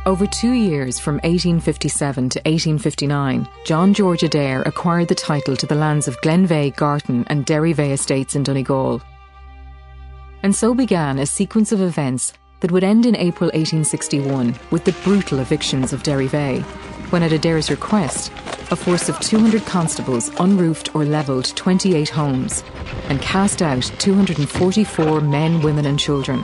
Over 2 years, from 1857 to 1859, John George Adair acquired the title to the lands of Glenveigh, Garton and Derryveigh estates in Donegal. And so began a sequence of events that would end in April 1861 with the brutal evictions of Derryveigh, when at Adair's request, a force of 200 constables unroofed or levelled 28 homes and cast out 244 men, women and children.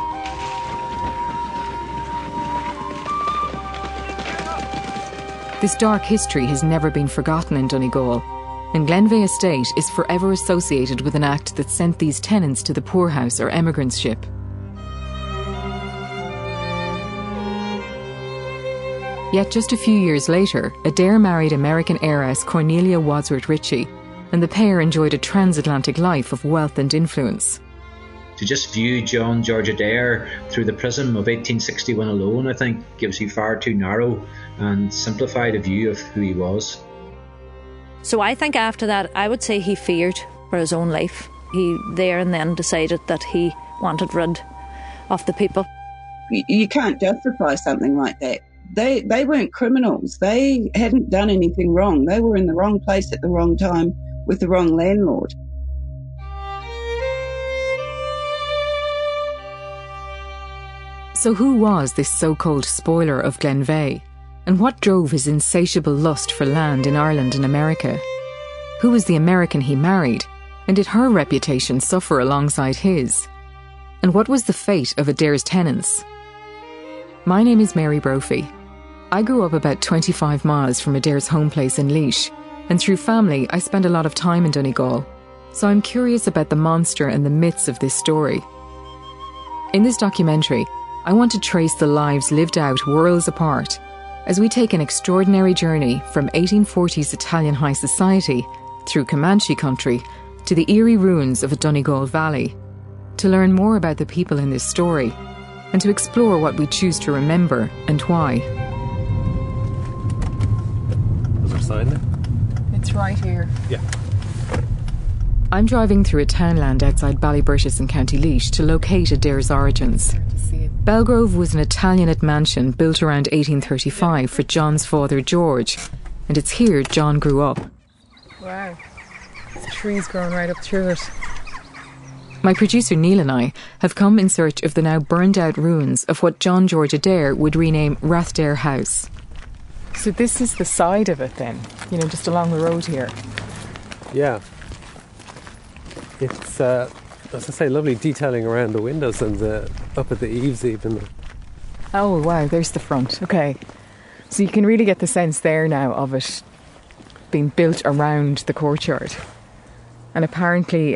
This dark history has never been forgotten in Donegal, and Glenveigh Estate is forever associated with an act that sent these tenants to the poorhouse or emigrants' ship. Yet just a few years later, Adair married American heiress Cornelia Wadsworth Ritchie, and the pair enjoyed a transatlantic life of wealth and influence. To just view John George Adair through the prism of 1861 alone, I think, gives you far too narrow and simplified a view of who he was. So I think after that, I would say he feared for his own life. He there and then decided that he wanted rid of the people. You can't justify something like that. They weren't criminals. They hadn't done anything wrong. They were in the wrong place at the wrong time with the wrong landlord. So who was this so-called spoiler of Glenveigh? And what drove his insatiable lust for land in Ireland and America? Who was the American he married? And did her reputation suffer alongside his? And what was the fate of Adair's tenants? My name is Mary Brophy. I grew up about 25 miles from Adair's home place in Laois, and through family I spent a lot of time in Donegal, so I'm curious about the monster and the myths of this story. In this documentary, I want to trace the lives lived out worlds apart as we take an extraordinary journey from 1840s Italian high society through Comanche country to the eerie ruins of a Donegal valley, to learn more about the people in this story and to explore what we choose to remember and why. Is there a sign there? It's right here. Yeah. I'm driving through a townland outside Ballyburtis in County Laois to locate Adair's origins. Belgrove was an Italianate mansion built around 1835 for John's father George, and it's here John grew up. Wow, there's trees growing right up through it. My producer Neil and I have come in search of the now burned out ruins of what John George Adair would rename Rathdare House. So this is the side of it then, just along the road here. Yeah. It's, as I say, lovely detailing around the windows and up at the eaves even. Oh wow, there's the front. Okay. So you can really get the sense there now of it being built around the courtyard. And apparently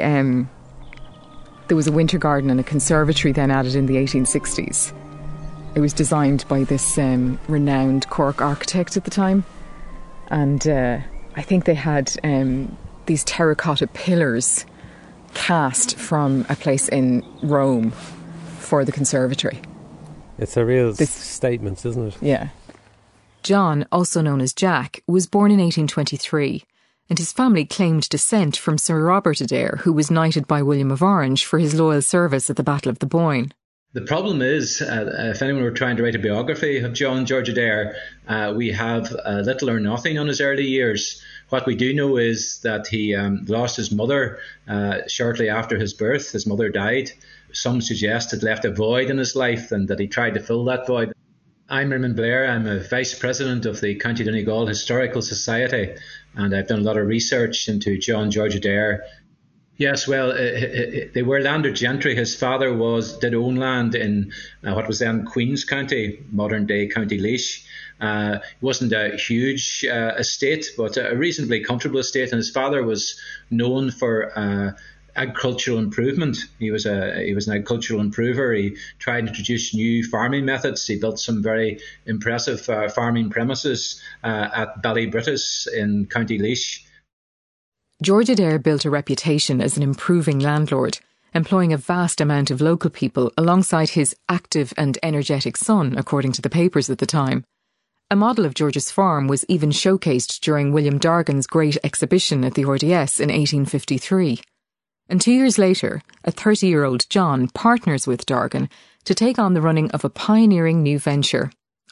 there was a winter garden and a conservatory then added in the 1860s. It was designed by this renowned Cork architect at the time. And I think they had these terracotta pillars cast from a place in Rome for the conservatory. It's a real statement, isn't it? Yeah. John, also known as Jack, was born in 1823, and his family claimed descent from Sir Robert Adair, who was knighted by William of Orange for his loyal service at the Battle of the Boyne. The problem is, if anyone were trying to write a biography of John George Adair, we have little or nothing on his early years. What we do know is that he lost his mother shortly after his birth. His mother died. Some suggest it left a void in his life and that he tried to fill that void. I'm Raymond Blair. I'm a vice president of the County Donegal Historical Society, and I've done a lot of research into John George Adair. Yes, well, they were landed gentry. His father did own land in what was then Queen's County, modern-day County Laois. It wasn't a huge estate, but a reasonably comfortable estate, and his father was known for agricultural improvement. He was an agricultural improver. He tried to introduce new farming methods. He built some very impressive farming premises at Ballyburtis in County Laois. George Adair built a reputation as an improving landlord, employing a vast amount of local people alongside his active and energetic son, according to the papers at the time. A model of George's farm was even showcased during William Dargan's Great Exhibition at the RDS in 1853. And 2 years later, a 30-year-old John partners with Dargan to take on the running of a pioneering new venture,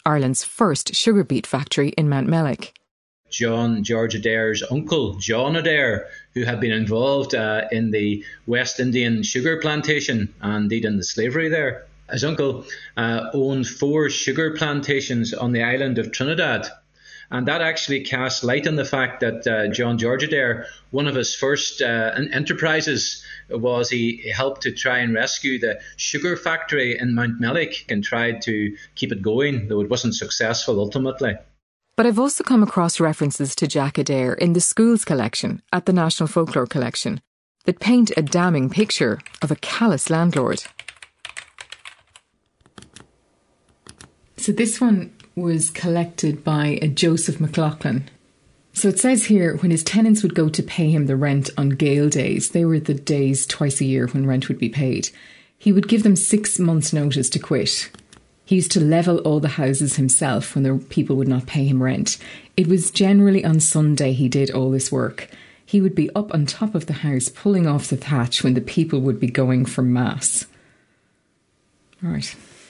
Ireland's first sugar beet factory in Mountmellick. John George Adair's uncle, John Adair, who had been involved in the West Indian sugar plantation and indeed in the slavery there. His uncle owned 4 sugar plantations on the island of Trinidad. And that actually casts light on the fact that John George Adair, one of his first enterprises was he helped to try and rescue the sugar factory in Mountmellick and tried to keep it going, though it wasn't successful ultimately. But I've also come across references to Jack Adair in the schools collection at the National Folklore Collection that paint a damning picture of a callous landlord. So this one was collected by a Joseph McLaughlin. So it says here, when his tenants would go to pay him the rent on gale days, they were the days twice a year when rent would be paid, he would give them 6 months' notice to quit. He used to level all the houses himself when the people would not pay him rent. It was generally on Sunday he did all this work. He would be up on top of the house pulling off the thatch when the people would be going for mass. Right.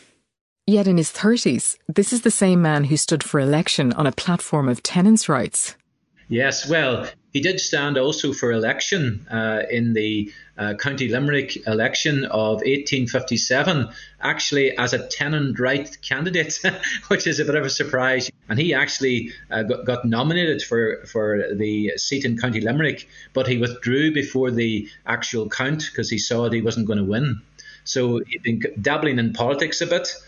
Yet in his 30s, this is the same man who stood for election on a platform of tenants' rights. Yes, well, he did stand also for election in the County Limerick election of 1857, actually as a tenant right candidate, which is a bit of a surprise. And he actually got nominated for the seat in County Limerick, but he withdrew before the actual count because he saw that he wasn't going to win. So he'd been dabbling in politics a bit.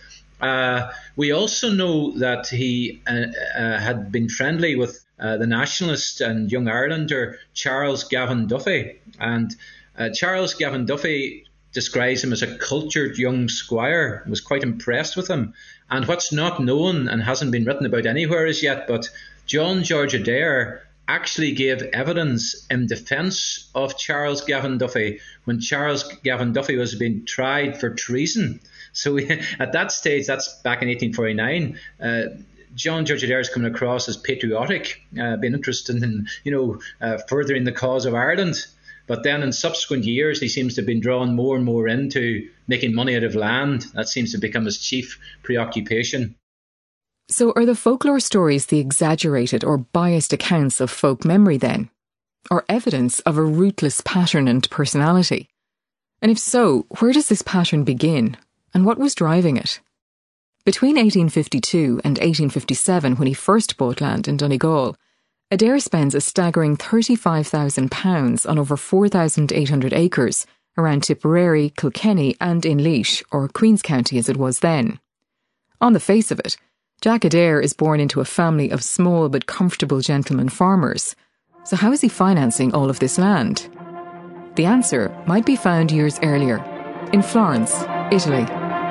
We also know that he had been friendly with the nationalist and Young Irelander Charles Gavan Duffy. And Charles Gavan Duffy describes him as a cultured young squire, was quite impressed with him. And what's not known and hasn't been written about anywhere as yet, but John George Adair actually gave evidence in defence of Charles Gavan Duffy when Charles Gavan Duffy was being tried for treason. So at that stage, that's back in 1849, John George Adair is coming across as patriotic, being interested in, furthering the cause of Ireland. But then in subsequent years, he seems to have been drawn more and more into making money out of land. That seems to become his chief preoccupation. So are the folklore stories the exaggerated or biased accounts of folk memory then? Or evidence of a rootless pattern and personality? And if so, where does this pattern begin? And what was driving it? Between 1852 and 1857, when he first bought land in Donegal, Adair spends a staggering £35,000 on over 4,800 acres around Tipperary, Kilkenny and in Laois, or Queen's County as it was then. On the face of it, Jack Adair is born into a family of small but comfortable gentleman farmers. So how is he financing all of this land? The answer might be found years earlier, in Florence, Italy.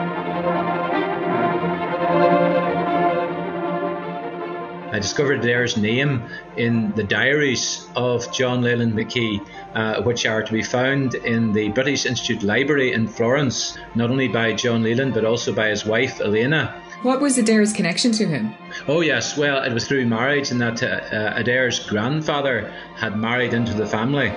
I discovered Adair's name in the diaries of John Leland Mackie, which are to be found in the British Institute Library in Florence, not only by John Leland but also by his wife Elena. What was Adair's connection to him? Oh yes, well, it was through marriage, in that Adair's grandfather had married into the family.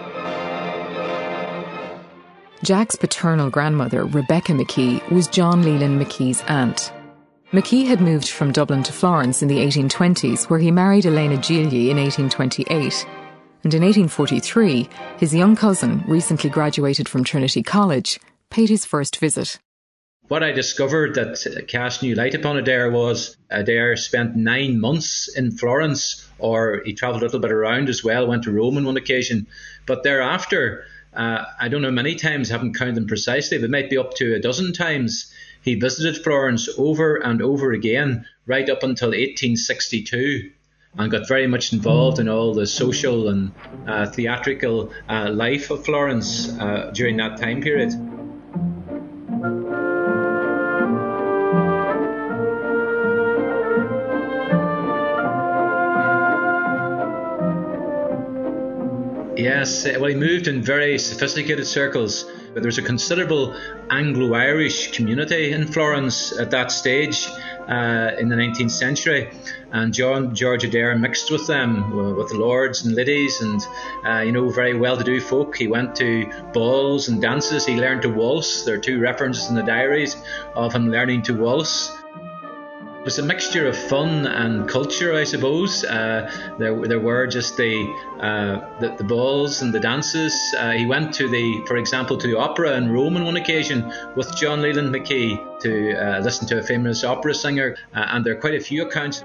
Jack's paternal grandmother, Rebecca Mackie, was John Leland Mackie's aunt. Mackie had moved from Dublin to Florence in the 1820s, where he married Elena Gigli in 1828. And in 1843, his young cousin, recently graduated from Trinity College, paid his first visit. What I discovered that cast new light upon Adair was Adair spent 9 months in Florence, or he travelled a little bit around as well, went to Rome on one occasion. But thereafter, I don't know many times, haven't counted them precisely, but it might be up to a dozen times, he visited Florence over and over again, right up until 1862, and got very much involved in all the social and theatrical life of Florence during that time period. Yes, well, he moved in very sophisticated circles. There was a considerable Anglo-Irish community in Florence at that stage in the 19th century, and John George Adair mixed with them, with lords and ladies and, very well-to-do folk. He went to balls and dances. He learned to waltz. There are 2 references in the diaries of him learning to waltz. It was a mixture of fun and culture, I suppose. There were just the balls and the dances. He went for example, to the opera in Rome on one occasion with John Leland Mackie to listen to a famous opera singer, and there are quite a few accounts.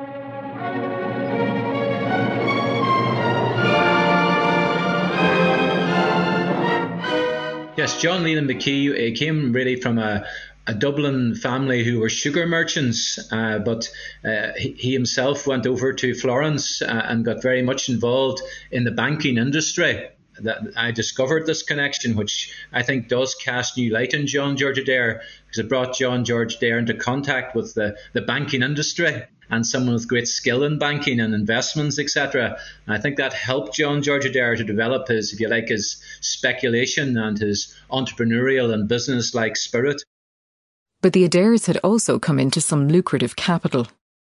Yes, John Leland Mackie came really from a Dublin family who were sugar merchants, but he himself went over to Florence and got very much involved in the banking industry. That I discovered this connection, which I think does cast new light on John George Adair, because it brought John George Adair into contact with the banking industry and someone with great skill in banking and investments, etc. I think that helped John George Adair to develop his, if you like, his speculation and his entrepreneurial and business-like spirit. But the Adairs had also come into some lucrative capital.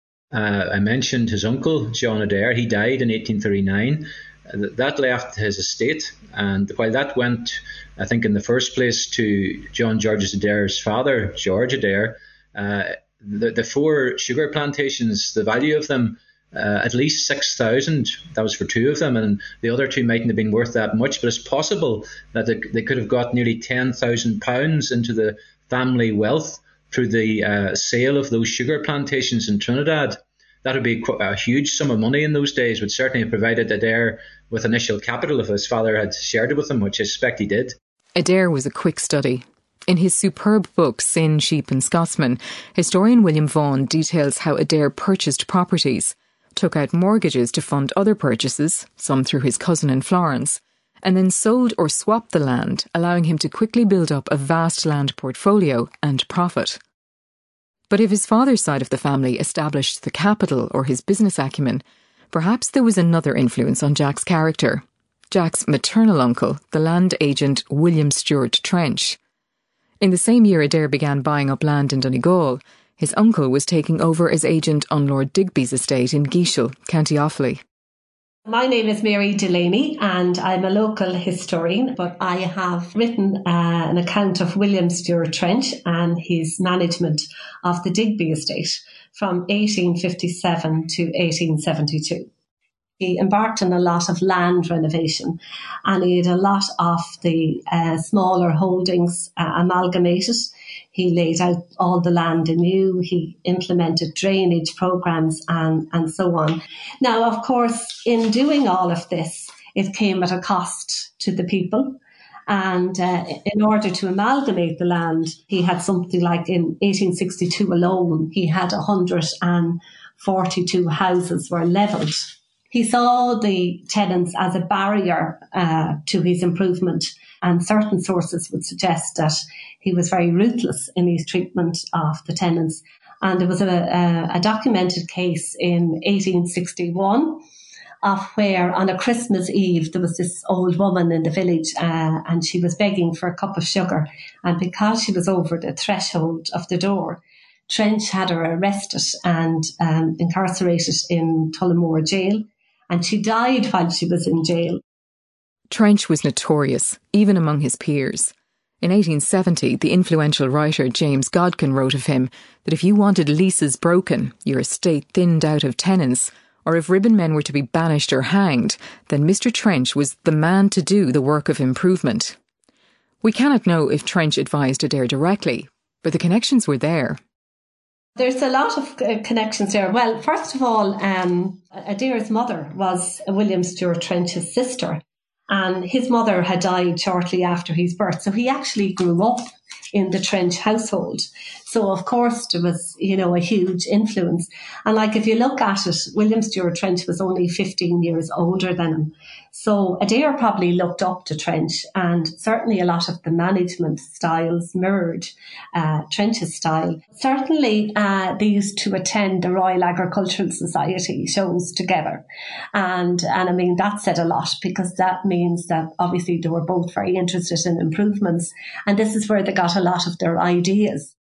I mentioned his uncle, John Adair. He died in 1839. That left his estate, and while that went, I think, in the first place to John George Adair's father, George Adair, the 4 sugar plantations, the value of them, at least 6,000, that was for 2 of them, and the other 2 mightn't have been worth that much, but it's possible that they could have got nearly £10,000 into the family wealth through the sale of those sugar plantations in Trinidad. That would be a huge sum of money in those days, would certainly have provided Adair with initial capital if his father had shared it with him, which I suspect he did. Adair was a quick study. In his superb book, Sin, Sheep and Scotsman, historian William Vaughan details how Adair purchased properties, took out mortgages to fund other purchases, some through his cousin in Florence, and then sold or swapped the land, allowing him to quickly build up a vast land portfolio and profit. But if his father's side of the family established the capital or his business acumen, perhaps there was another influence on Jack's character. Jack's maternal uncle, the land agent William Stewart Trench. In the same year Adair began buying up land in Donegal, his uncle was taking over as agent on Lord Digby's estate in Geashel, County Offaly. My name is Mary Delaney and I'm a local historian, but I have written an account of William Stewart Trench and his management of the Digby estate from 1857 to 1872. He embarked on a lot of land renovation and he had a lot of the smaller holdings amalgamated. He laid out all the land anew. He implemented drainage programs and so on. Now, of course, in doing all of this, it came at a cost to the people. And in order to amalgamate the land, he had something like in 1862 alone, he had 142 houses were levelled. He saw the tenants as a barrier to his improvement, and certain sources would suggest that he was very ruthless in his treatment of the tenants. And there was a documented case in 1861 of where on a Christmas Eve there was this old woman in the village and she was begging for a cup of sugar. And because she was over the threshold of the door, Trench had her arrested and incarcerated in Tullamore jail. And she died while she was in jail. Trench was notorious, even among his peers. In 1870, the influential writer James Godkin wrote of him that if you wanted leases broken, your estate thinned out of tenants, or if ribbon men were to be banished or hanged, then Mr. Trench was the man to do the work of improvement. We cannot know if Trench advised Adair directly, but the connections were there. There's a lot of connections there. Well, first of all, Adair's mother was William Stewart Trench's sister, and his mother had died shortly after his birth. So he actually grew up in the Trench household. So, of course, there was, a huge influence. And if you look at it, William Stewart Trench was only 15 years older than him. So Adair probably looked up to Trench, and certainly a lot of the management styles mirrored Trench's style. Certainly they used to attend the Royal Agricultural Society shows together. And I mean, that said a lot, because that means that obviously they were both very interested in improvements. And this is where they got a lot of their ideas.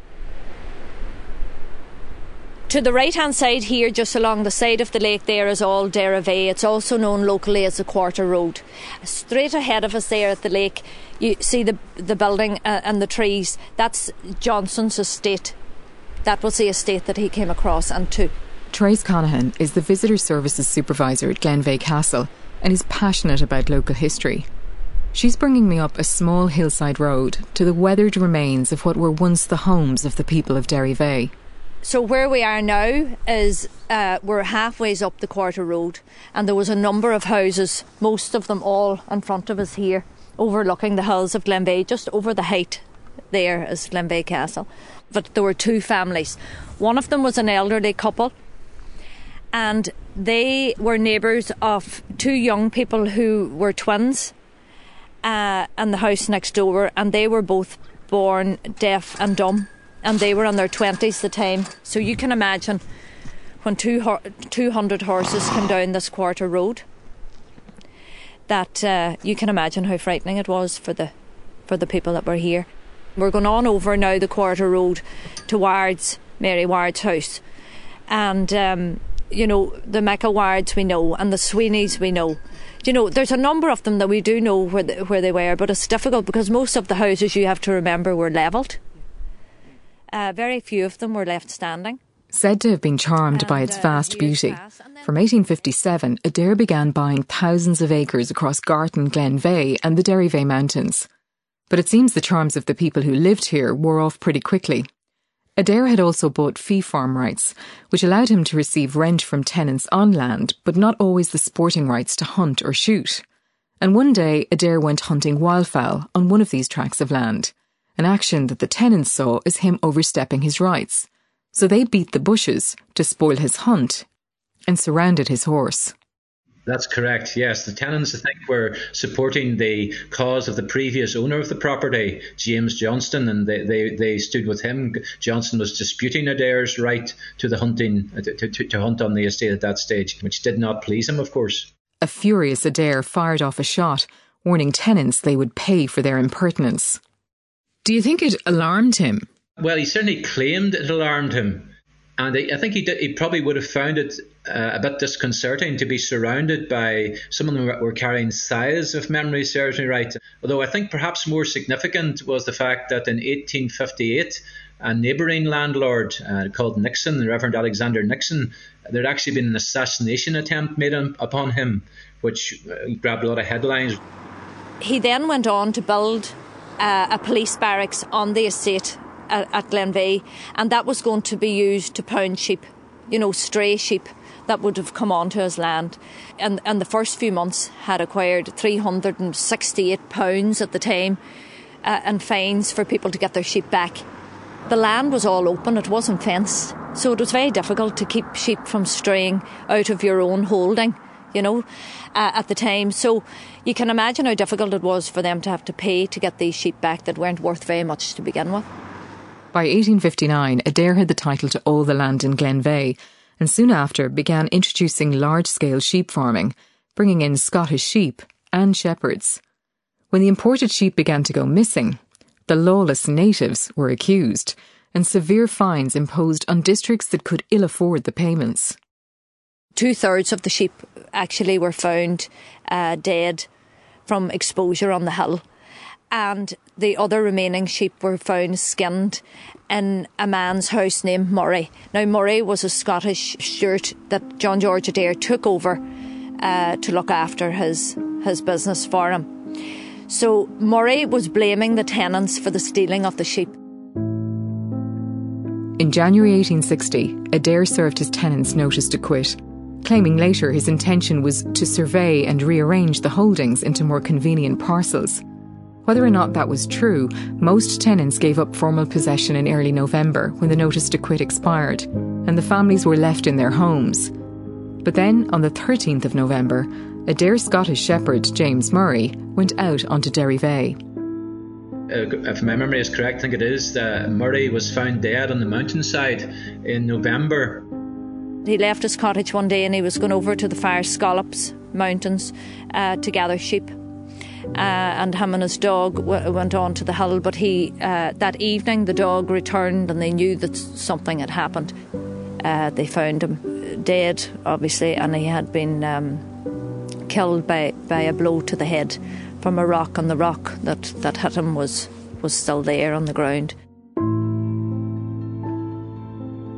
To the right-hand side here, just along the side of the lake there, is all Derivay. It's also known locally as the Quarter Road. Straight ahead of us there at the lake, you see the building and the trees. That's Johnson's estate. That was the estate that he came across and took. Trace Conahan is the Visitor Services Supervisor at Glenveigh Castle and is passionate about local history. She's bringing me up a small hillside road to the weathered remains of what were once the homes of the people of Derryveigh. So where we are now is we're halfways up the Quarter Road, and there was a number of houses, most of them all in front of us here, overlooking the hills of Glenveigh. Just over the height there is Glenveigh Castle. But there were two families. One of them was an elderly couple, and they were neighbours of two young people who were twins in the house next door, and they were both born deaf and dumb, and they were in their 20s at the time. So you can imagine when 200 horses came down this Quarter Road, that you can imagine how frightening it was for the people that were here. We're going on over now the Quarter Road to Wards, Mary Ward's house, and the Mecca Wards we know, and the Sweeneys we know. There's a number of them that we do know where they were, but it's difficult because most of the houses, you have to remember, were levelled. Very few of them were left standing. Said to have been charmed by its vast beauty, from 1857, Adare began buying thousands of acres across Garton, Glenveigh and the Derryveigh Mountains. But it seems the charms of the people who lived here wore off pretty quickly. Adare had also bought fee farm rights, which allowed him to receive rent from tenants on land, but not always the sporting rights to hunt or shoot. And one day, Adare went hunting wildfowl on one of these tracts of land, an action that the tenants saw as him overstepping his rights. So they beat the bushes to spoil his hunt and surrounded his horse. That's correct, yes. The tenants, I think, were supporting the cause of the previous owner of the property, James Johnston, and they stood with him. Johnston was disputing Adare's right to the hunting, to hunt on the estate at that stage, which did not please him, of course. A furious Adare fired off a shot, warning tenants they would pay for their impertinence. Do you think it alarmed him? Well, he certainly claimed it alarmed him. And I think he probably would have found it a bit disconcerting to be surrounded by someone who were carrying scythes, if memory serves me right. Although I think perhaps more significant was the fact that in 1858, a neighbouring landlord called Nixon, the Reverend Alexander Nixon, there had actually been an assassination attempt made upon him, which grabbed a lot of headlines. He then went on to build a police barracks on the estate at Glenveigh, and that was going to be used to pound sheep, stray sheep that would have come onto his land. And the first few months had acquired £368 at the time and fines for people to get their sheep back. The land was all open, it wasn't fenced, so it was very difficult to keep sheep from straying out of your own holding, at the time. So you can imagine how difficult it was for them to have to pay to get these sheep back that weren't worth very much to begin with. By 1859, Adare had the title to all the land in Glenveigh, and soon after began introducing large-scale sheep farming, bringing in Scottish sheep and shepherds. When the imported sheep began to go missing, the lawless natives were accused, and severe fines imposed on districts that could ill afford the payments. 2/3 of the sheep actually were found dead from exposure on the hill, and the other remaining sheep were found skinned in a man's house named Murray. Now, Murray was a Scottish steward that John George Adare took over to look after his business for him. So Murray was blaming the tenants for the stealing of the sheep. In January 1860, Adare served his tenants notice to quit, claiming later his intention was to survey and rearrange the holdings into more convenient parcels. Whether or not that was true, most tenants gave up formal possession in early November when the notice to quit expired, and the families were left in their homes. But then, on the 13th of November, Adare's Scottish shepherd, James Murray, went out onto Derryveigh. If my memory is correct, I think it is, Murray was found dead on the mountainside in November. He left his cottage one day and he was going over to the Fire Scallops Mountains to gather sheep. And him and his dog went on to the hill, but that evening the dog returned and they knew that something had happened. They found him dead, obviously, and he had been killed by a blow to the head from a rock, and the rock that hit him was still there on the ground.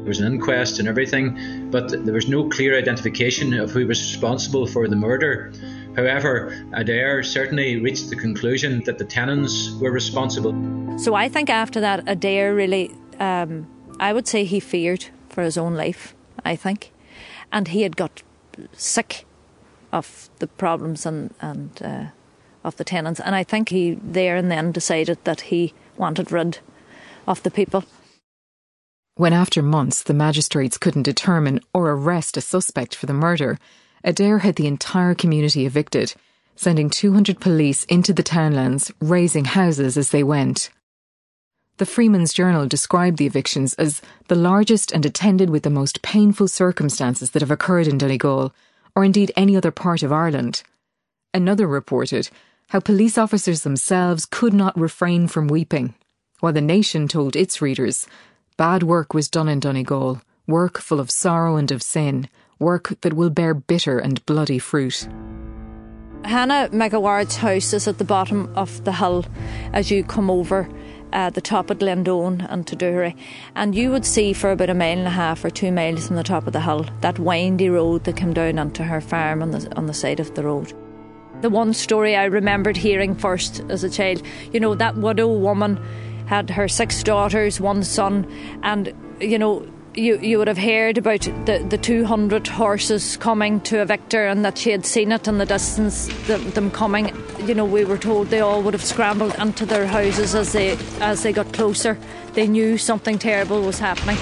was an inquest and everything, but there was no clear identification of who was responsible for the murder. However, Adair certainly reached the conclusion that the tenants were responsible. So I think after that, Adair really, I would say he feared for his own life, I think. And he had got sick of the problems and of the tenants. And I think he there and then decided that he wanted rid of the people. When after months the magistrates couldn't determine or arrest a suspect for the murder, Adair had the entire community evicted, sending 200 police into the townlands, razing houses as they went. The Freeman's Journal described the evictions as the largest and attended with the most painful circumstances that have occurred in Donegal, or indeed any other part of Ireland. Another reported how police officers themselves could not refrain from weeping, while The Nation told its readers bad work was done in Donegal, work full of sorrow and of sin, work that will bear bitter and bloody fruit. Hannah McAward's house is at the bottom of the hill as you come over the top of Glendone and Tuduri, and you would see for about 1.5 miles or 2 miles from the top of the hill that windy road that came down onto her farm on the side of the road. The one story I remembered hearing first as a child, you know, that widow woman had her 6 daughters, 1 son, and you know, you would have heard about the 200 horses coming to evict her, and that she had seen it in the distance, them coming. You know, we were told they all would have scrambled into their houses as they got closer. They knew something terrible was happening.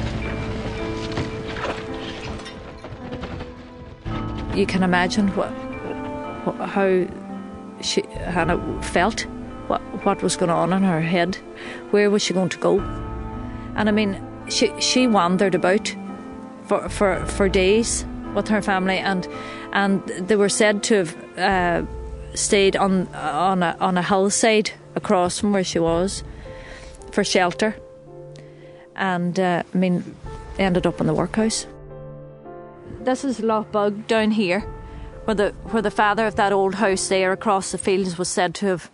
You can imagine how Hannah felt, what was going on in her head, where was she going to go? And I mean, she wandered about for days with her family, and they were said to have stayed on a hillside across from where she was for shelter, and ended up in the workhouse. This is Loch Bug down here, where the father of that old house there across the fields was said to have,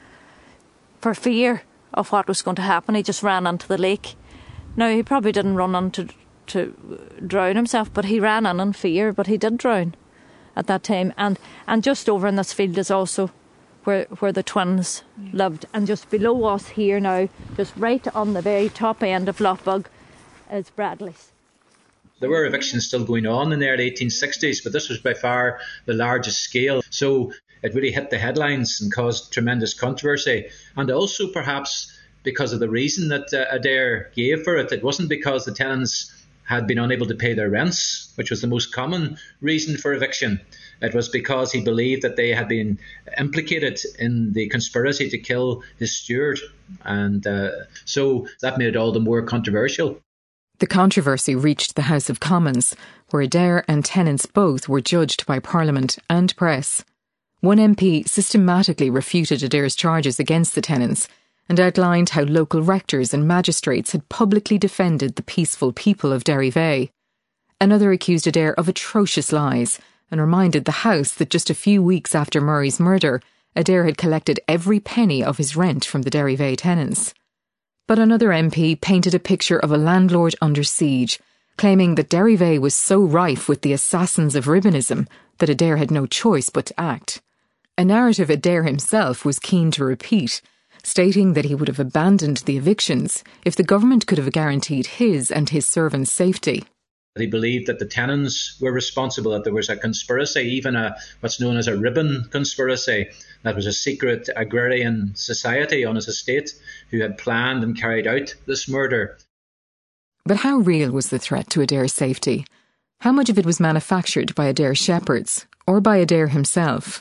for fear of what was going to happen, he just ran into the lake. Now, he probably didn't run on to drown himself, but he ran in fear, but he did drown at that time. And just over in this field is also where the twins lived. And just below us here now, just right on the very top end of Loch Bug, is Bradley's. There were evictions still going on in the early 1860s, but this was by far the largest scale. So it really hit the headlines and caused tremendous controversy. And also perhaps because of the reason that Adair gave for it. It wasn't because the tenants had been unable to pay their rents, which was the most common reason for eviction. It was because he believed that they had been implicated in the conspiracy to kill his steward. And so that made it all the more controversial. The controversy reached the House of Commons, where Adair and tenants both were judged by Parliament and press. One MP systematically refuted Adair's charges against the tenants and outlined how local rectors and magistrates had publicly defended the peaceful people of Derryveigh. Another accused Adair of atrocious lies and reminded the House that just a few weeks after Murray's murder, Adair had collected every penny of his rent from the Derryveigh tenants. But another MP painted a picture of a landlord under siege, claiming that Derryveigh was so rife with the assassins of Ribbonism that Adair had no choice but to act. A narrative Adair himself was keen to repeat, stating that he would have abandoned the evictions if the government could have guaranteed his and his servants' safety. He believed that the tenants were responsible, that there was a conspiracy, even what's known as a ribbon conspiracy, that was a secret agrarian society on his estate who had planned and carried out this murder. But how real was the threat to Adair's safety? How much of it was manufactured by Adair's shepherds, or by Adair himself?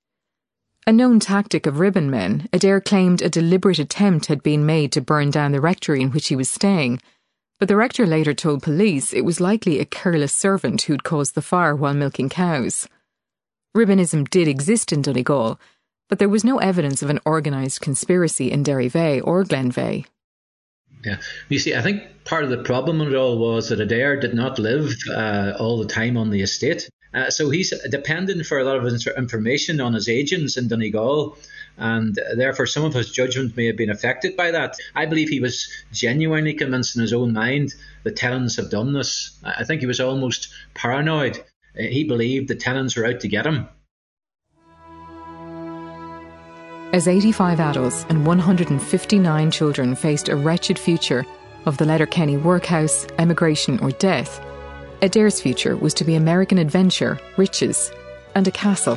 A known tactic of ribbon men, Adair claimed a deliberate attempt had been made to burn down the rectory in which he was staying, but the rector later told police it was likely a careless servant who'd caused the fire while milking cows. Ribbonism did exist in Donegal, but there was no evidence of an organised conspiracy in Derryveigh or Glenveigh. Yeah, you see, I think part of the problem in it all was that Adair did not live all the time on the estate. So he's dependent for a lot of information on his agents in Donegal. and therefore some of his judgment may have been affected by that. I believe he was genuinely convinced in his own mind that tenants have done this. I think he was almost paranoid. He believed the tenants were out to get him. As 85 adults and 159 children faced a wretched future of the Letterkenny workhouse, emigration or death, Adair's future was to be American adventure, riches and a castle.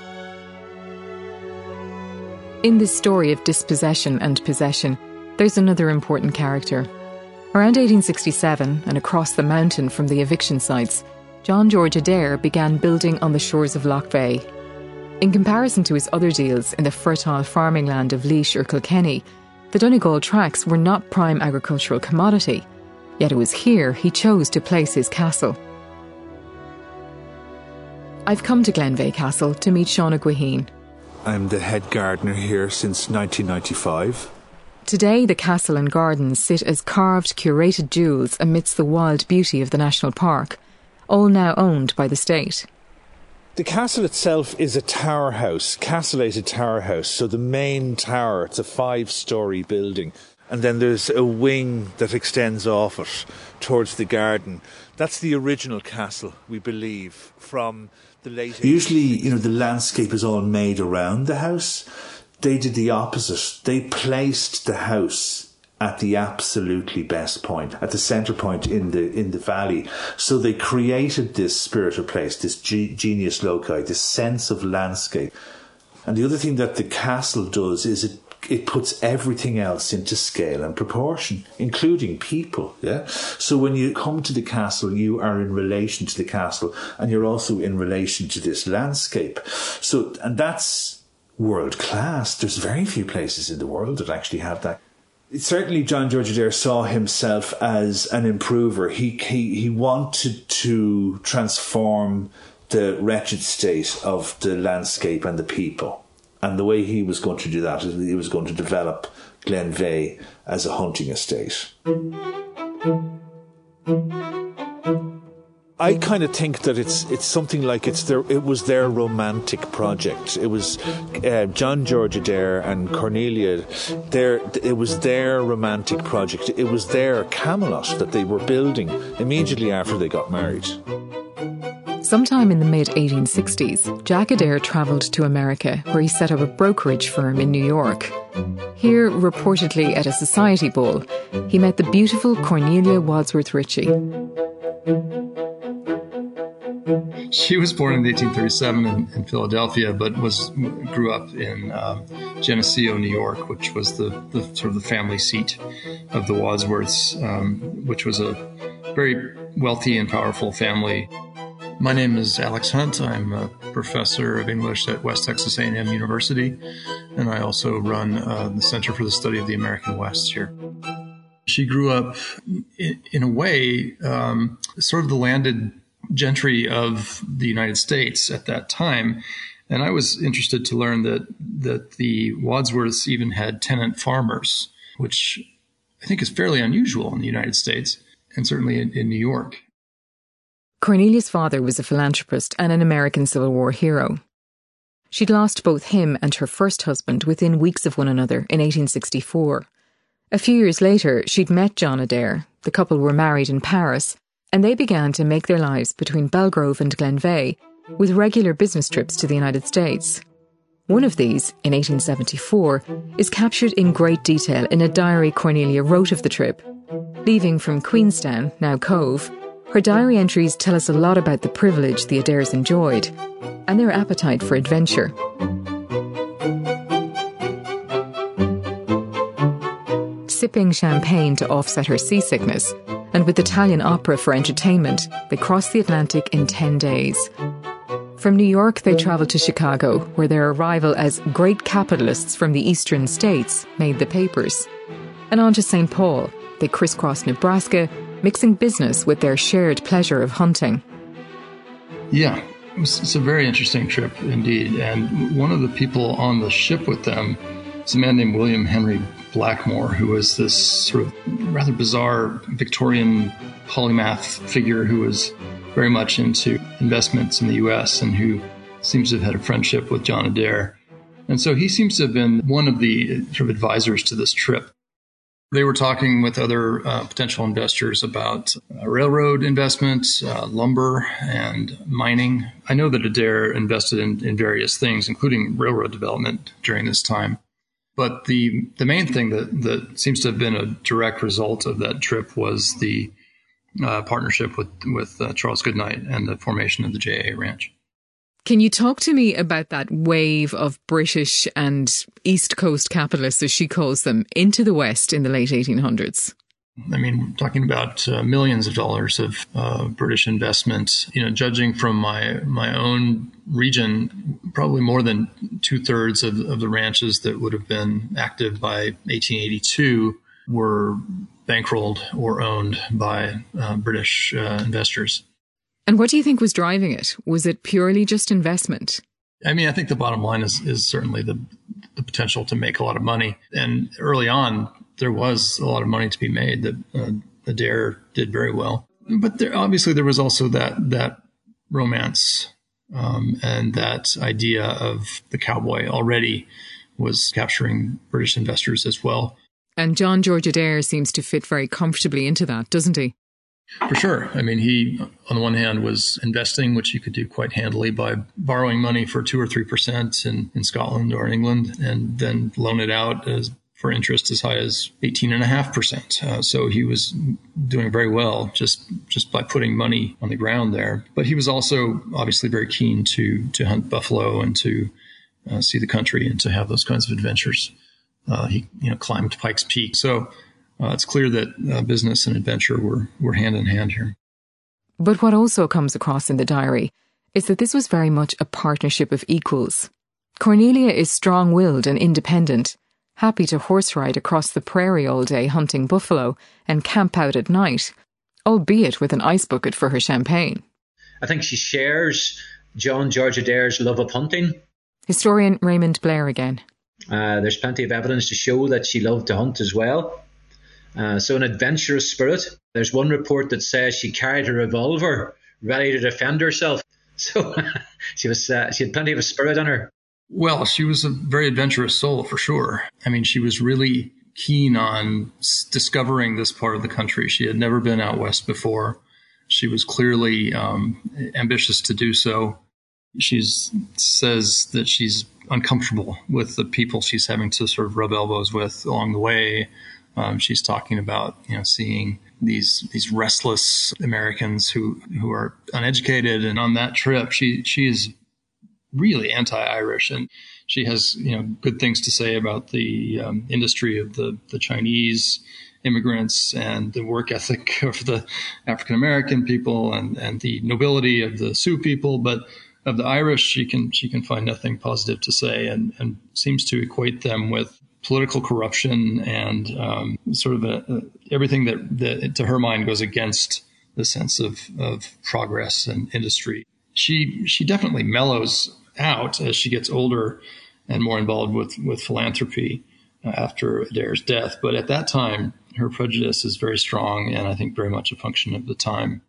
In this story of dispossession and possession, there's another important character. Around 1867, and across the mountain from the eviction sites, John George Adair began building on the shores of Lough Bay. In comparison to his other deals in the fertile farming land of Laois or Kilkenny, the Donegal tracts were not prime agricultural commodity, yet it was here he chose to place his castle. I've come to Glenveigh Castle to meet Sean Guiheen. I'm the head gardener here since 1995. Today, the castle and gardens sit as carved, curated jewels amidst the wild beauty of the National Park, all now owned by the state. The castle itself is a tower house, castellated tower house. So the main tower, it's a 5-storey building. And then there's a wing that extends off it towards the garden. That's the original castle, we believe, from the late 80s. Usually, the landscape is all made around the house. They did the opposite. They placed the house at the absolutely best point, at the centre point in the valley. So they created this spiritual place, this genius loci, this sense of landscape. And the other thing that the castle does is it puts everything else into scale and proportion, including people. Yeah. So when you come to the castle, you are in relation to the castle, and you're also in relation to this landscape. So, and that's world class. There's very few places in the world that actually have that. Certainly, John George Adair saw himself as an improver. He wanted to transform the wretched state of the landscape and the people. And the way he was going to do that is he was going to develop Glenveigh as a hunting estate. I kind of think that it's something like it was their romantic project. It was John George Adair and Cornelia. It was their romantic project. It was their Camelot that they were building immediately after they got married. Sometime in the mid-1860s, Jack Adair travelled to America, where he set up a brokerage firm in New York. Here, reportedly at a society ball, he met the beautiful Cornelia Wadsworth Ritchie. She was born in 1837 in Philadelphia, but grew up in Geneseo, New York, which was the sort of the family seat of the Wadsworths, which was a very wealthy and powerful family. My name is Alex Hunt. I'm a professor of English at West Texas A&M University, and I also run the Center for the Study of the American West here. She grew up, in a way, sort of the landed gentry of the United States at that time, and I was interested to learn that the Wadsworths even had tenant farmers, which I think is fairly unusual in the United States, and certainly in New York. Cornelia's father was a philanthropist and an American Civil War hero. She'd lost both him and her first husband within weeks of one another in 1864. A few years later, she'd met John Adair. The couple were married in Paris, and they began to make their lives between Belgrove and Glenveigh, with regular business trips to the United States. One of these, in 1874, is captured in great detail in a diary Cornelia wrote of the trip. Leaving from Queenstown, now Cove, her diary entries tell us a lot about the privilege the Adairs enjoyed and their appetite for adventure. Sipping champagne to offset her seasickness, and with Italian opera for entertainment, they crossed the Atlantic in 10 days. From New York, they travelled to Chicago, where their arrival as great capitalists from the eastern states made the papers. And on to St. Paul, they crisscrossed Nebraska, mixing business with their shared pleasure of hunting. Yeah, it's a very interesting trip indeed. And one of the people on the ship with them is a man named William Henry Blackmore, who was this sort of rather bizarre Victorian polymath figure who was very much into investments in the U.S. and who seems to have had a friendship with John Adair. And so he seems to have been one of the sort of advisors to this trip. They were talking with other potential investors about railroad investments, lumber, and mining. I know that Adair invested in various things, including railroad development during this time. But the main thing that seems to have been a direct result of that trip was the partnership with Charles Goodnight and the formation of the JA Ranch. Can you talk to me about that wave of British and East Coast capitalists, as she calls them, into the West in the late 1800s? I mean, we're talking about millions of dollars of British investment. You know, judging from my own region, probably more than 2/3 of the ranches that would have been active by 1882 were bankrolled or owned by British investors. And what do you think was driving it? Was it purely just investment? I mean, I think the bottom line is certainly the potential to make a lot of money. And early on, there was a lot of money to be made that Adair did very well. But there was also that romance and that idea of the cowboy already was capturing British investors as well. And John George Adair seems to fit very comfortably into that, doesn't he? For sure. I mean, he, on the one hand, was investing, which you could do quite handily by borrowing money for 2 or 3% in Scotland or in England, and then loan it out for interest as high as 18.5%. So he was doing very well just by putting money on the ground there. But he was also obviously very keen to hunt buffalo and to see the country and to have those kinds of adventures. He climbed Pikes Peak. So it's clear that business and adventure were hand in hand here. But what also comes across in the diary is that this was very much a partnership of equals. Cornelia is strong-willed and independent, happy to horse ride across the prairie all day hunting buffalo and camp out at night, albeit with an ice bucket for her champagne. I think she shares John George Adair's love of hunting. Historian Raymond Blair again. There's plenty of evidence to show that she loved to hunt as well. So an adventurous spirit. There's one report that says she carried a revolver ready to defend herself. So she had plenty of a spirit on her. Well, she was a very adventurous soul for sure. I mean, she was really keen on discovering this part of the country. She had never been out west before. She was clearly ambitious to do so. She says that she's uncomfortable with the people she's having to sort of rub elbows with along the way. She's talking about, seeing these restless Americans who are uneducated. And on that trip, she is really anti-Irish, and she has, good things to say about the industry of the Chinese immigrants and the work ethic of the African American people and the nobility of the Sioux people. But of the Irish, she can find nothing positive to say, and seems to equate them with political corruption and sort of everything that to her mind goes against the sense of progress and industry. She definitely mellows out as she gets older and more involved with philanthropy after Adair's death. But at that time, her prejudice is very strong, and I think very much a function of the time.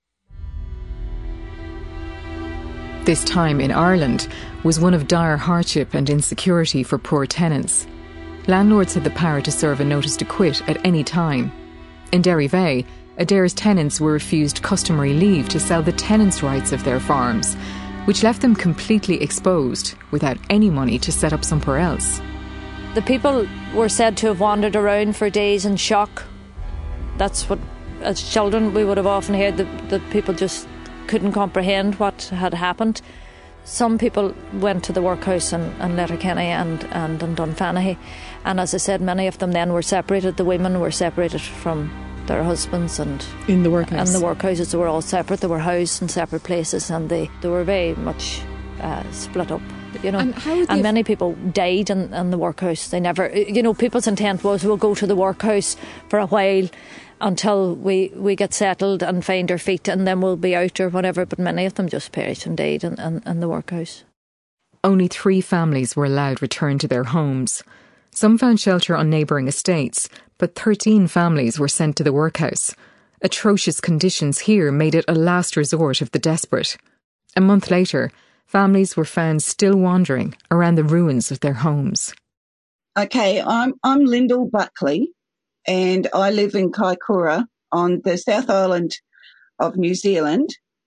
This time in Ireland was one of dire hardship and insecurity for poor tenants. Landlords had the power to serve a notice to quit at any time. In Derryveigh, Adair's tenants were refused customary leave to sell the tenants' rights of their farms, which left them completely exposed without any money to set up somewhere else. The people were said to have wandered around for days in shock. That's what, as children, we would have often heard that people just couldn't comprehend what had happened. Some people went to the workhouse in Letterkenny and in Dunfanaghy, and as I said, many of them then were separated. The women were separated from their husbands, and in the workhouse. And the workhouses, they were all separate. They were housed in separate places, and they were very much split up. And many people died in the workhouse. They never, people's intent was, we'll go to the workhouse for a while until we get settled and find our feet, and then we'll be out or whatever. But many of them just perished and died in the workhouse. Only 3 families were allowed return to their homes. Some found shelter on neighbouring estates, but 13 families were sent to the workhouse. Atrocious conditions here made it a last resort of the desperate. A month later, families were found still wandering around the ruins of their homes. Okay, I'm Lyndall Buckley, and I live in Kaikoura on the South Island of New Zealand.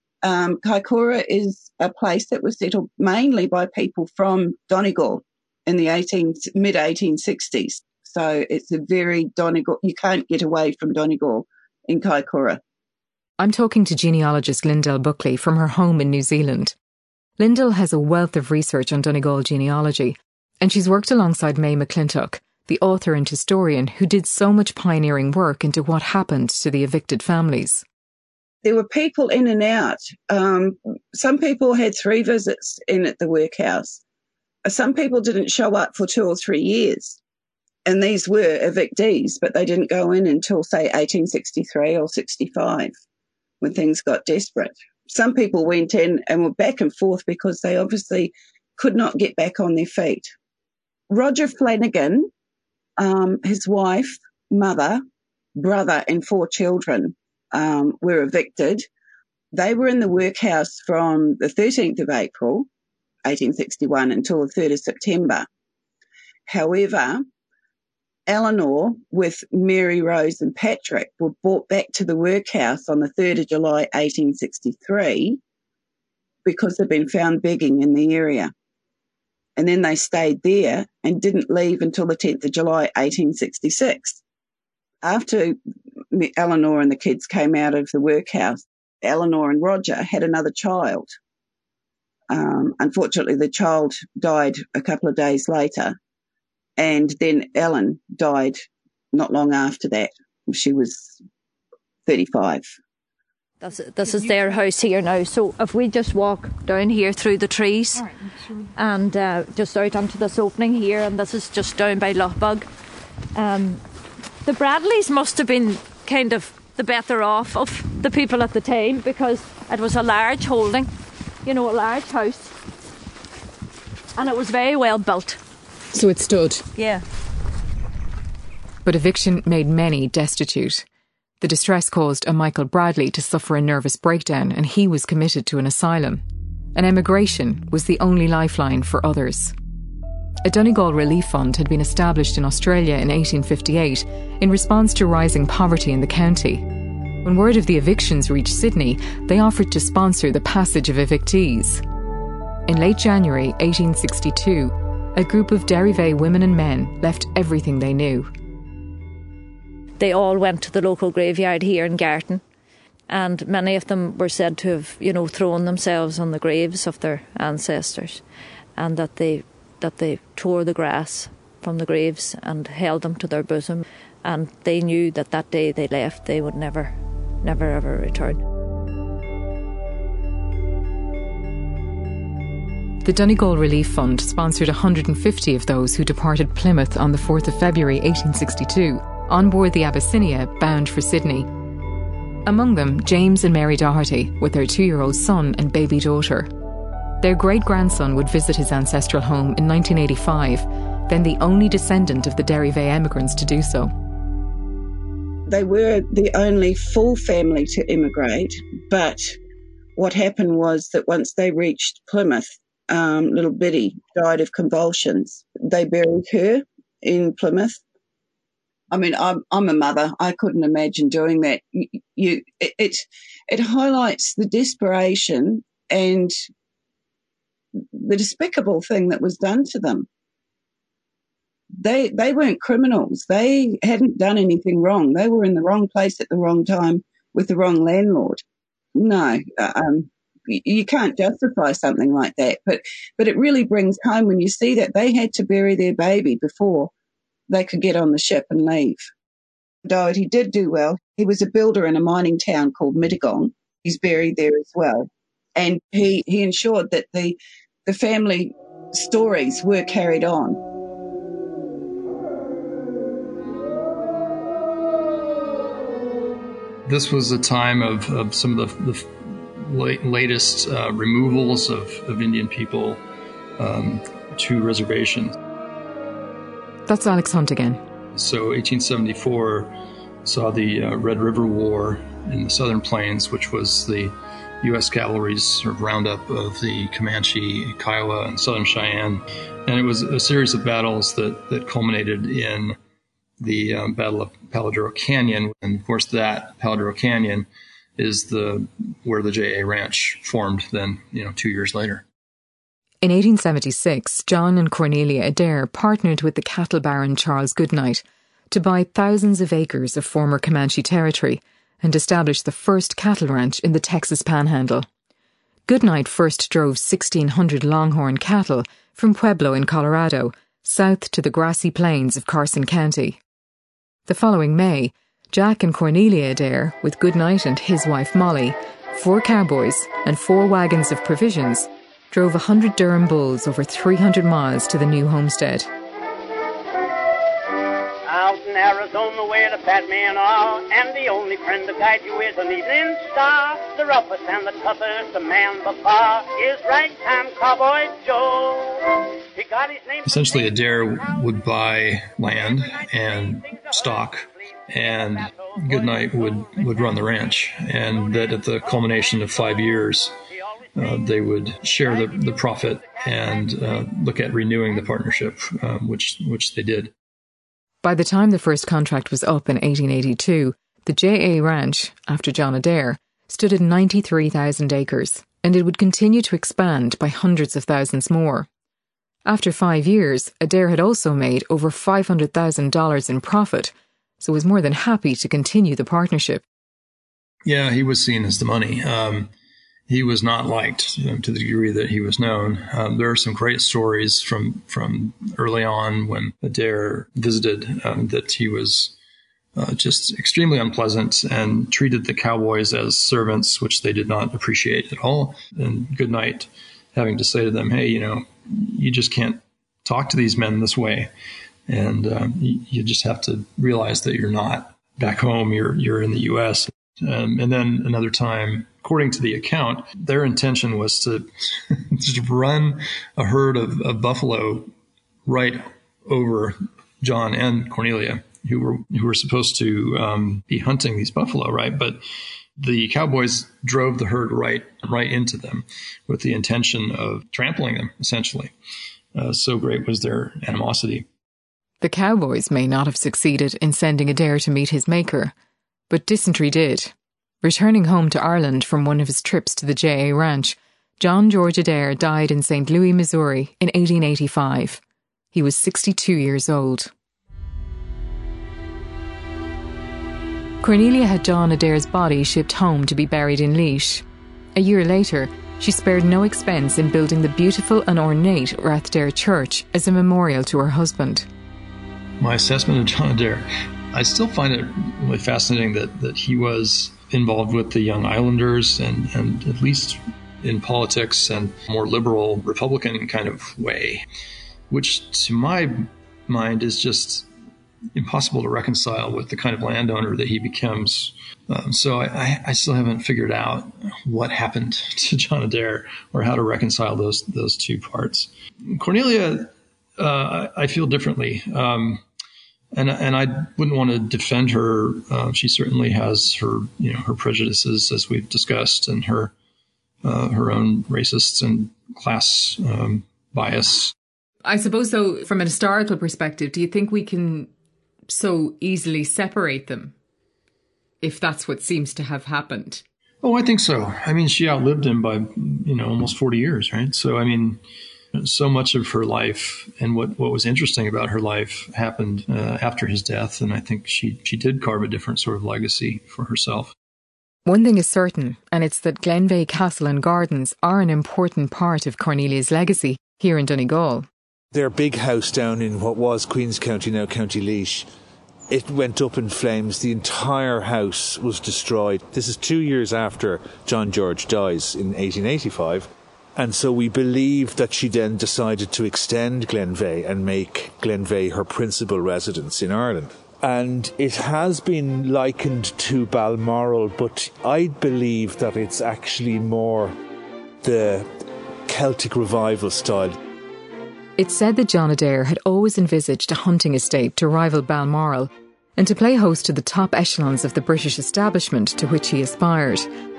Kaikoura is a place that was settled mainly by people from Donegal in the mid-1860s. So it's a very Donegal, you can't get away from Donegal in Kaikoura. I'm talking to genealogist Lyndall Buckley from her home in New Zealand. Lyndall has a wealth of research on Donegal genealogy, and she's worked alongside May McClintock, the author and historian who did so much pioneering work into what happened to the evicted families. There were people in and out. Some people had 3 visits in at the workhouse. Some people didn't show up for 2 or 3 years. And these were evictees, but they didn't go in until, say, 1863 or 65, when things got desperate. Some people went in and were back and forth because they obviously could not get back on their feet. Roger Flanagan, his wife, mother, brother and 4 children were evicted. They were in the workhouse from the 13th of April, 1861, until the 3rd of September. However, Eleanor, with Mary Rose and Patrick, were brought back to the workhouse on the 3rd of July, 1863, because they'd been found begging in the area. And then they stayed there and didn't leave until the 10th of July, 1866. After Eleanor and the kids came out of the workhouse, Eleanor and Roger had another child. Unfortunately, the child died a couple of days later. And then Ellen died not long after that. She was 35. This is their house here now. So if we just walk down here through the trees and just out onto this opening here, and this is just down by Lochbug. The Bradleys must have been kind of the better off of the people at the time, because it was a large holding, a large house. And it was very well built. So it stood? Yeah. But eviction made many destitute. The distress caused a Michael Bradley to suffer a nervous breakdown, and he was committed to an asylum. And emigration was the only lifeline for others. A Donegal Relief Fund had been established in Australia in 1858 in response to rising poverty in the county. When word of the evictions reached Sydney, they offered to sponsor the passage of evictees. In late January 1862, a group of Derryveigh women and men left everything they knew. They all went to the local graveyard here in Garton, and many of them were said to have, thrown themselves on the graves of their ancestors, and that they tore the grass from the graves and held them to their bosom, and they knew that day they left, they would never ever return. The Donegal Relief Fund sponsored 150 of those who departed Plymouth on the 4th of February 1862 on board the Abyssinia bound for Sydney. Among them, James and Mary Doherty with their 2-year-old son and baby daughter. Their great-grandson would visit his ancestral home in 1985, then the only descendant of the Derryveigh emigrants to do so. They were the only full family to immigrate, but what happened was that once they reached Plymouth, little Biddy died of convulsions. They buried her in Plymouth. I mean, I'm a mother. I couldn't imagine doing that. It highlights the desperation and the despicable thing that was done to them. They weren't criminals. They hadn't done anything wrong. They were in the wrong place at the wrong time with the wrong landlord. No, you can't justify something like that. But it really brings home when you see that they had to bury their baby before they could get on the ship and leave. Doherty did do well. He was a builder in a mining town called Mittagong. He's buried there as well. And he ensured that the family stories were carried on. This was a time of some of the latest removals of Indian people to reservations. That's Alex Hunt again. So 1874 saw the Red River War in the Southern Plains, which was the U.S. cavalry's sort of roundup of the Comanche, Kiowa, and Southern Cheyenne. And it was a series of battles that culminated in the Battle of Paladuro Canyon. And of course, that Paladuro Canyon is where the J.A. Ranch formed then, 2 years later. In 1876, John and Cornelia Adair partnered with the cattle baron Charles Goodnight to buy thousands of acres of former Comanche territory and establish the first cattle ranch in the Texas Panhandle. Goodnight first drove 1,600 longhorn cattle from Pueblo in Colorado south to the grassy plains of Carson County. The following May, Jack and Cornelia Adair, with Goodnight and his wife Molly, 4 cowboys and 4 wagons of provisions, drove 100 Durham bulls over 300 miles to the new homestead. Out in Arizona where the fat men are, and the only friend to guide you is an evening star. The roughest and the toughest, the man by far, is ragtime cowboy Joe. He got his name. Essentially, Adair would buy land and stock, and Goodnight would run the ranch, and that at the culmination of 5 years, they would share the profit and look at renewing the partnership, which they did. By the time the first contract was up in 1882, the J.A. Ranch, after John Adair, stood at 93,000 acres, and it would continue to expand by hundreds of thousands more. After 5 years, Adair had also made over $500,000 in profit, so was more than happy to continue the partnership. Yeah, he was seen as the money. He was not liked to the degree that he was known. There are some great stories from early on when Adair visited that he was just extremely unpleasant and treated the cowboys as servants, which they did not appreciate at all. And Goodnight having to say to them, hey, you just can't talk to these men this way. And you just have to realize that you're not back home, you're in the U.S. And then another time, according to the account, their intention was to just run a herd of buffalo right over John and Cornelia, who were supposed to be hunting these buffalo, right? But the cowboys drove the herd right into them with the intention of trampling them, essentially. So great was their animosity. The cowboys may not have succeeded in sending Adair to meet his maker, but dysentery did. Returning home to Ireland from one of his trips to the J.A. Ranch, John George Adair died in St. Louis, Missouri in 1885. He was 62 years old. Cornelia had John Adair's body shipped home to be buried in Laois. A year later, she spared no expense in building the beautiful and ornate Rathdair Church as a memorial to her husband. My assessment of John Adair, I still find it really fascinating that he was involved with the Young Islanders and at least in politics and more liberal Republican kind of way, which to my mind is just impossible to reconcile with the kind of landowner that he becomes. So I still haven't figured out what happened to John Adair or how to reconcile those two parts. Cornelia, I feel differently. And I wouldn't want to defend her. She certainly has her, her prejudices, as we've discussed, and her own racist and class bias. I suppose, though, from an historical perspective, do you think we can so easily separate them, if that's what seems to have happened? Oh, I think so. I mean, she outlived him by, almost 40 years, right? So, I mean, so much of her life and what was interesting about her life happened after his death. And I think she did carve a different sort of legacy for herself. One thing is certain, and it's that Glenveigh Castle and Gardens are an important part of Cornelia's legacy here in Donegal. Their big house down in what was Queen's County, now County Laois, it went up in flames. The entire house was destroyed. This is 2 years after John George dies in 1885. And so we believe that she then decided to extend Glenveigh and make Glenveigh her principal residence in Ireland. And it has been likened to Balmoral, but I believe that it's actually more the Celtic revival style. It's said that John Adair had always envisaged a hunting estate to rival Balmoral and to play host to the top echelons of the British establishment to which he aspired.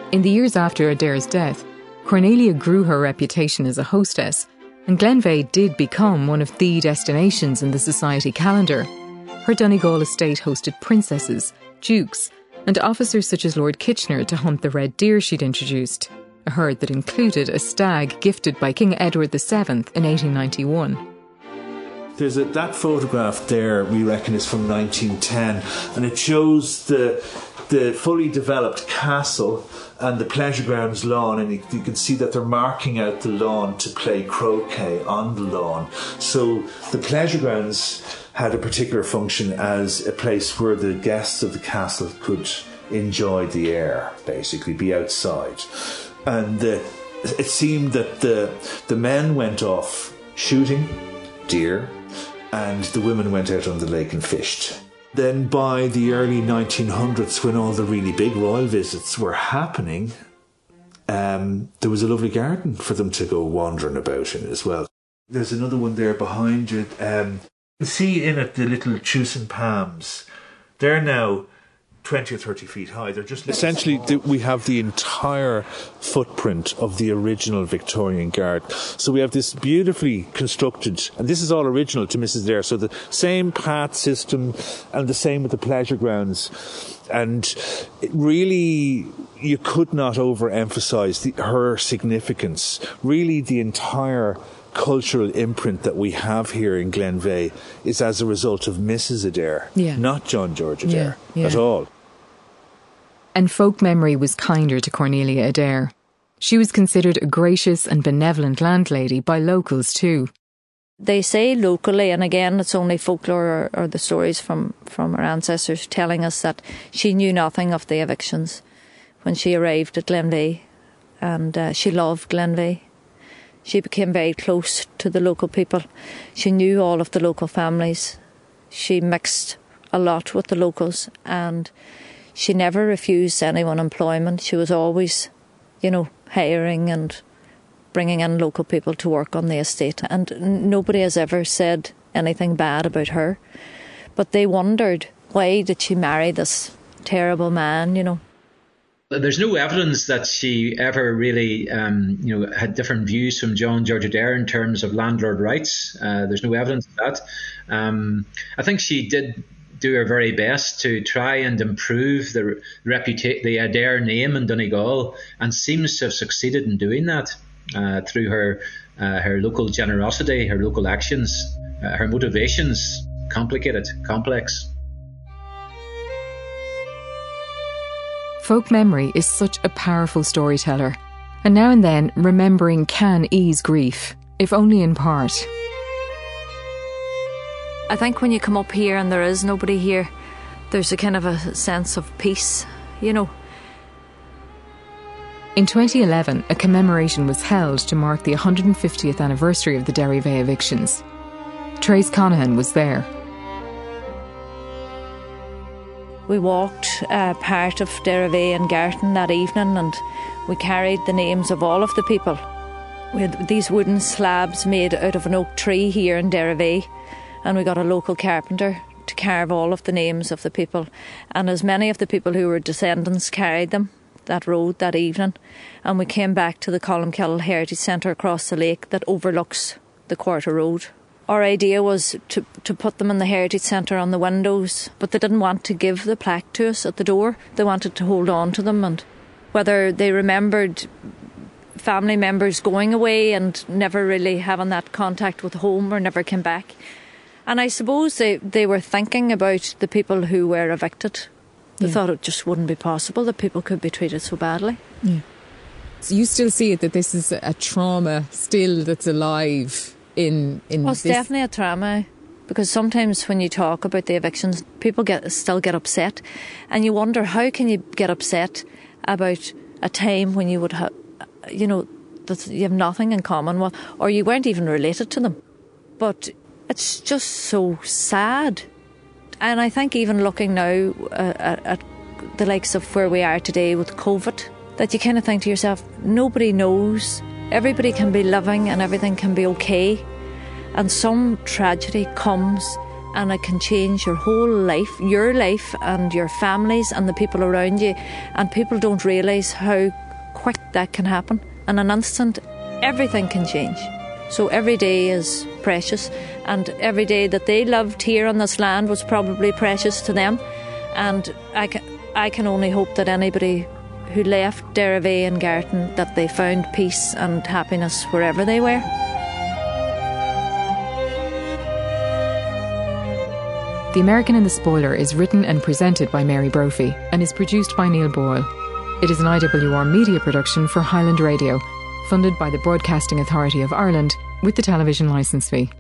In the years after Adair's death, Cornelia grew her reputation as a hostess, and Glenveigh did become one of the destinations in the society calendar. Her Donegal estate hosted princesses, dukes, and officers such as Lord Kitchener to hunt the red deer she'd introduced, a herd that included a stag gifted by King Edward VII in 1891. There's that photograph there, we reckon, is from 1910, and it shows the fully developed castle and the pleasure grounds lawn, and you can see that they're marking out the lawn to play croquet on the lawn. So the pleasure grounds had a particular function as a place where the guests of the castle could enjoy the air, basically be outside. And it seemed that the men went off shooting deer and the women went out on the lake and fished. Then by the early 1900s, when all the really big royal visits were happening, there was a lovely garden for them to go wandering about in as well. There's another one there behind you. You see in it the little Chusan palms. They're now 20 or 30 feet high. They're just essentially we have the entire footprint of the original Victorian garden. So we have this beautifully constructed, and this is all original to Mrs. Adair. So the same path system and the same with the pleasure grounds. And it really, you could not overemphasize her significance. Really, the entire cultural imprint that we have here in Glenveigh is as a result of Mrs. Adair, not John George Adair at all. And folk memory was kinder to Cornelia Adair. She was considered a gracious and benevolent landlady by locals too. They say locally, and again it's only folklore or the stories from her ancestors telling us that she knew nothing of the evictions when she arrived at Glenveigh, and she loved Glenveigh. She became very close to the local people. She knew all of the local families. She mixed a lot with the locals, and she never refused anyone employment. She was always, hiring and bringing in local people to work on the estate. And nobody has ever said anything bad about her. But they wondered, why did she marry this terrible man, There's no evidence that she ever really, had different views from John George Adair in terms of landlord rights. There's no evidence of that. I think she did do her very best to try and improve the Adair name in Donegal, and seems to have succeeded in doing that through her local generosity, her local actions, her motivations. Complex. Folk memory is such a powerful storyteller, and now and then remembering can ease grief, if only in part. I think when you come up here and there is nobody here, there's a kind of a sense of peace, In 2011, a commemoration was held to mark the 150th anniversary of the Derryveigh evictions. Trace Conahan was there. We walked part of Derryveigh and Garton that evening, and we carried the names of all of the people. We had these wooden slabs made out of an oak tree here in Derryveigh, and we got a local carpenter to carve all of the names of the people. And as many of the people who were descendants carried them that road that evening, and we came back to the Columkill Heritage Centre across the lake that overlooks the Quarter Road. Our idea was to put them in the Heritage Centre on the windows, but they didn't want to give the plaque to us at the door. They wanted to hold on to them, and whether they remembered family members going away and never really having that contact with home or never came back. And I suppose they were thinking about the people who were evicted. They thought it just wouldn't be possible that people could be treated so badly. Yeah. So you still see it that this is a trauma still that's alive in it's definitely a trauma, because sometimes when you talk about the evictions, people still get upset, and you wonder, how can you get upset about a time when you would have, that you have nothing in common with, or you weren't even related to them. But it's just so sad. And I think even looking now at the likes of where we are today with COVID, that you kind of think to yourself, nobody knows. Everybody can be living and everything can be okay. And some tragedy comes and it can change your whole life, your life and your families and the people around you, and people don't realise how quick that can happen. In an instant, everything can change. So every day is precious, and every day that they lived here on this land was probably precious to them. And I can only hope that anybody who left Derrivée and Gartan, that they found peace and happiness wherever they were. The American and the Spoiler is written and presented by Mary Brophy and is produced by Neil Boyle. It is an IWR media production for Highland Radio, funded by the Broadcasting Authority of Ireland with the television licence fee.